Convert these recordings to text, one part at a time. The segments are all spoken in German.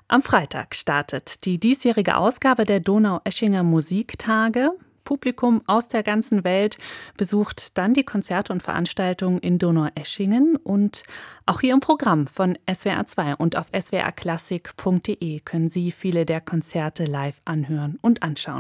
Am Freitag startet die diesjährige Ausgabe der Donaueschinger Musiktage. Publikum aus der ganzen Welt besucht dann die Konzerte und Veranstaltungen in Donaueschingen und auch hier im Programm von SWR 2 und auf swrklassik.de können Sie viele der Konzerte live anhören und anschauen.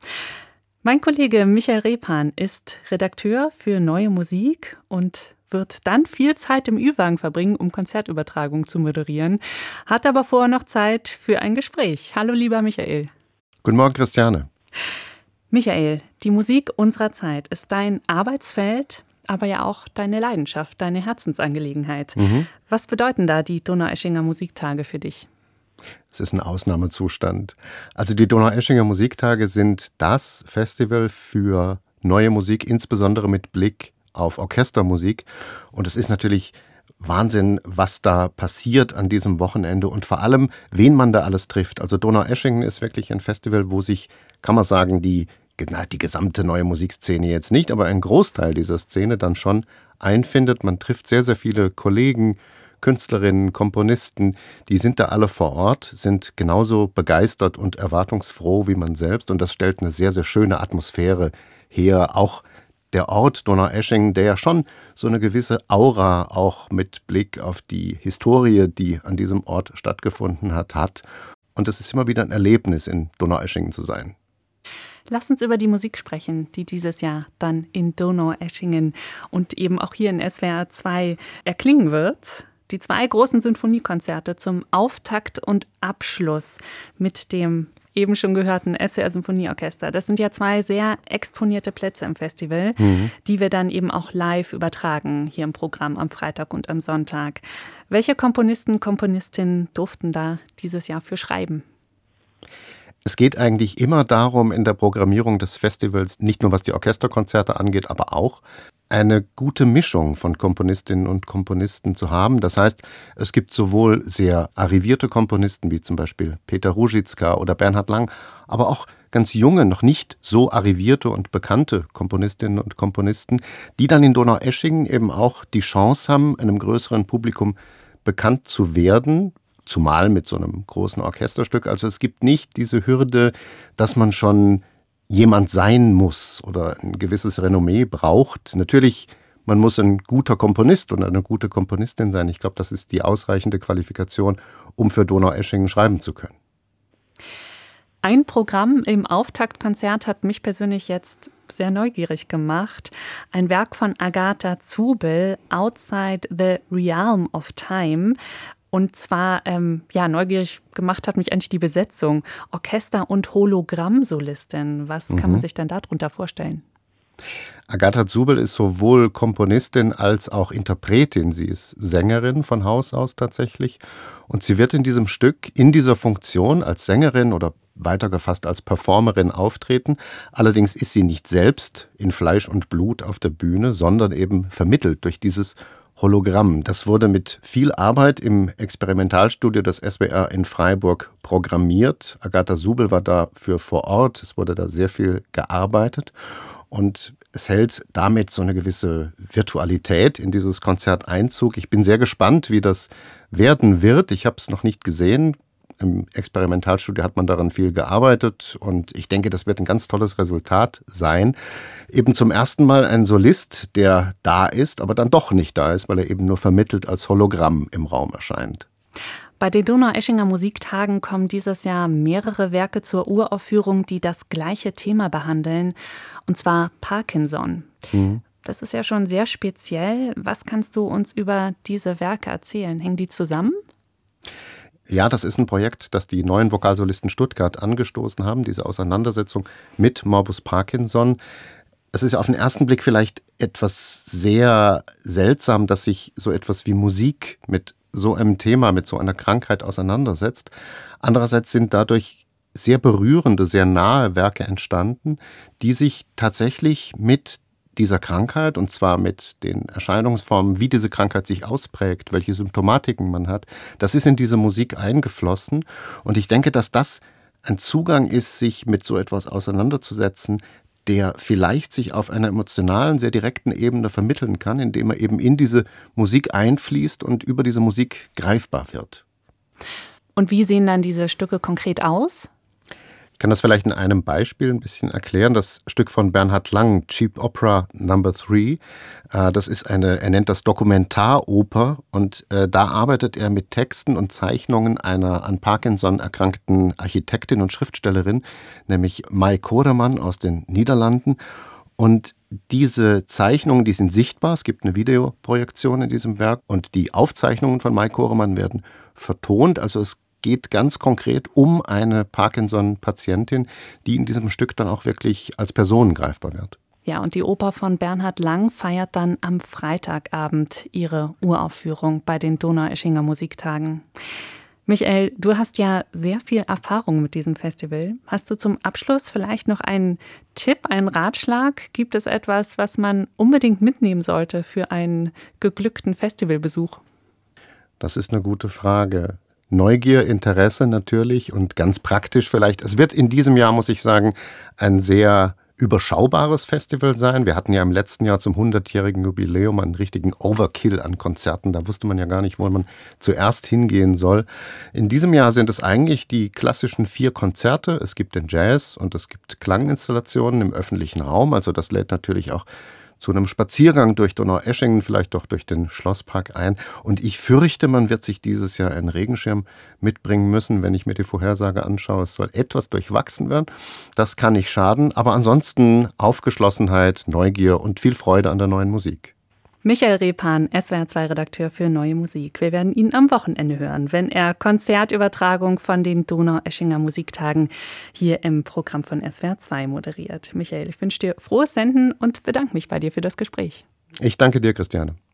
Mein Kollege Michael Repan ist Redakteur für Neue Musik und wird dann viel Zeit im Ü-Wagen verbringen, um Konzertübertragungen zu moderieren, hat aber vorher noch Zeit für ein Gespräch. Hallo lieber Michael. Guten Morgen, Christiane. Michael, die Musik unserer Zeit ist dein Arbeitsfeld, aber ja auch deine Leidenschaft, deine Herzensangelegenheit. Was bedeuten da die Donaueschinger Musiktage für dich? Es ist ein Ausnahmezustand. Also die Donaueschinger Musiktage sind das Festival für neue Musik, insbesondere mit Blick auf Orchestermusik. Und es ist natürlich Wahnsinn, was da passiert an diesem Wochenende und vor allem, wen man da alles trifft. Also Donaueschingen ist wirklich ein Festival, wo sich, kann man sagen, die gesamte neue Musikszene jetzt nicht, aber ein Großteil dieser Szene dann schon einfindet. Man trifft sehr, sehr viele Kollegen, Künstlerinnen, Komponisten, die sind da alle vor Ort, sind genauso begeistert und erwartungsfroh wie man selbst. Und das stellt eine sehr, sehr schöne Atmosphäre her. Auch der Ort Donaueschingen, der ja schon so eine gewisse Aura auch mit Blick auf die Historie, die an diesem Ort stattgefunden hat. Und es ist immer wieder ein Erlebnis, in Donaueschingen zu sein. Lass uns über die Musik sprechen, die dieses Jahr dann in Donaueschingen und eben auch hier in SWR 2 erklingen wird. Die 2 großen Sinfoniekonzerte zum Auftakt und Abschluss mit dem eben schon gehörten SWR Symphonieorchester. Das sind ja 2 sehr exponierte Plätze im Festival, die wir dann eben auch live übertragen hier im Programm am Freitag und am Sonntag. Welche Komponisten, Komponistinnen durften da dieses Jahr für schreiben? Es geht eigentlich immer darum, in der Programmierung des Festivals, nicht nur was die Orchesterkonzerte angeht, aber auch eine gute Mischung von Komponistinnen und Komponisten zu haben. Das heißt, es gibt sowohl sehr arrivierte Komponisten wie zum Beispiel Peter Ruzicka oder Bernhard Lang, aber auch ganz junge, noch nicht so arrivierte und bekannte Komponistinnen und Komponisten, die dann in Donaueschingen eben auch die Chance haben, einem größeren Publikum bekannt zu werden, zumal mit so einem großen Orchesterstück. Also es gibt nicht diese Hürde, dass man schon jemand sein muss oder ein gewisses Renommee braucht. Natürlich, man muss ein guter Komponist oder eine gute Komponistin sein. Ich glaube, das ist die ausreichende Qualifikation, um für Donaueschingen schreiben zu können. Ein Programm im Auftaktkonzert hat mich persönlich jetzt sehr neugierig gemacht. Ein Werk von Agatha Zubel, Outside the Realm of Time. Und zwar, neugierig gemacht hat mich eigentlich die Besetzung. Orchester- und Hologrammsolistin. Was kann man sich denn darunter vorstellen? Agatha Zubel ist sowohl Komponistin als auch Interpretin. Sie ist Sängerin von Haus aus tatsächlich. Und sie wird in diesem Stück in dieser Funktion als Sängerin oder weiter gefasst als Performerin auftreten. Allerdings ist sie nicht selbst in Fleisch und Blut auf der Bühne, sondern eben vermittelt durch dieses Hologramm. Das wurde mit viel Arbeit im Experimentalstudio des SWR in Freiburg programmiert. Agatha Zubel war dafür vor Ort. Es wurde da sehr viel gearbeitet. Und es hält damit so eine gewisse Virtualität in dieses Konzert Einzug. Ich bin sehr gespannt, wie das werden wird. Ich habe es noch nicht gesehen. Im Experimentalstudio hat man daran viel gearbeitet und ich denke, das wird ein ganz tolles Resultat sein. Eben zum ersten Mal ein Solist, der da ist, aber dann doch nicht da ist, weil er eben nur vermittelt als Hologramm im Raum erscheint. Bei den Donaueschinger Musiktagen kommen dieses Jahr mehrere Werke zur Uraufführung, die das gleiche Thema behandeln, und zwar Parkinson. Das ist ja schon sehr speziell. Was kannst du uns über diese Werke erzählen? Hängen die zusammen? Ja, das ist ein Projekt, das die Neuen Vokalsolisten Stuttgart angestoßen haben, diese Auseinandersetzung mit Morbus Parkinson. Es ist ja auf den ersten Blick vielleicht etwas sehr seltsam, dass sich so etwas wie Musik mit so einem Thema, mit so einer Krankheit auseinandersetzt. Andererseits sind dadurch sehr berührende, sehr nahe Werke entstanden, die sich tatsächlich mit dieser Krankheit, und zwar mit den Erscheinungsformen, wie diese Krankheit sich ausprägt, welche Symptomatiken man hat, das ist in diese Musik eingeflossen. Und ich denke, dass das ein Zugang ist, sich mit so etwas auseinanderzusetzen, der vielleicht sich auf einer emotionalen, sehr direkten Ebene vermitteln kann, indem er eben in diese Musik einfließt und über diese Musik greifbar wird. Und wie sehen dann diese Stücke konkret aus? Ich kann das vielleicht in einem Beispiel ein bisschen erklären. Das Stück von Bernhard Lang, Cheap Opera Number 3, das ist er nennt das Dokumentaroper und da arbeitet er mit Texten und Zeichnungen einer an Parkinson erkrankten Architektin und Schriftstellerin, nämlich Mai Koreman aus den Niederlanden. Und diese Zeichnungen, die sind sichtbar, es gibt eine Videoprojektion in diesem Werk und die Aufzeichnungen von Mai Koreman werden vertont, also es geht ganz konkret um eine Parkinson-Patientin, die in diesem Stück dann auch wirklich als Person greifbar wird. Ja, und die Oper von Bernhard Lang feiert dann am Freitagabend ihre Uraufführung bei den Donaueschinger Musiktagen. Michael, du hast ja sehr viel Erfahrung mit diesem Festival. Hast du zum Abschluss vielleicht noch einen Tipp, einen Ratschlag? Gibt es etwas, was man unbedingt mitnehmen sollte für einen geglückten Festivalbesuch? Das ist eine gute Frage. Neugier, Interesse natürlich und ganz praktisch vielleicht. Es wird in diesem Jahr, muss ich sagen, ein sehr überschaubares Festival sein. Wir hatten ja im letzten Jahr zum 100-jährigen Jubiläum einen richtigen Overkill an Konzerten. Da wusste man ja gar nicht, wo man zuerst hingehen soll. In diesem Jahr sind es eigentlich die klassischen 4 Konzerte. Es gibt den Jazz und es gibt Klanginstallationen im öffentlichen Raum. Also das lädt natürlich auch zu einem Spaziergang durch Donaueschingen, vielleicht doch durch den Schlosspark ein. Und ich fürchte, man wird sich dieses Jahr einen Regenschirm mitbringen müssen, wenn ich mir die Vorhersage anschaue. Es soll etwas durchwachsen werden. Das kann nicht schaden. Aber ansonsten Aufgeschlossenheit, Neugier und viel Freude an der neuen Musik. Michael Repan, SWR2-Redakteur für Neue Musik. Wir werden ihn am Wochenende hören, wenn er Konzertübertragung von den Donaueschinger Musiktagen hier im Programm von SWR2 moderiert. Michael, ich wünsche dir frohes Senden und bedanke mich bei dir für das Gespräch. Ich danke dir, Christiane.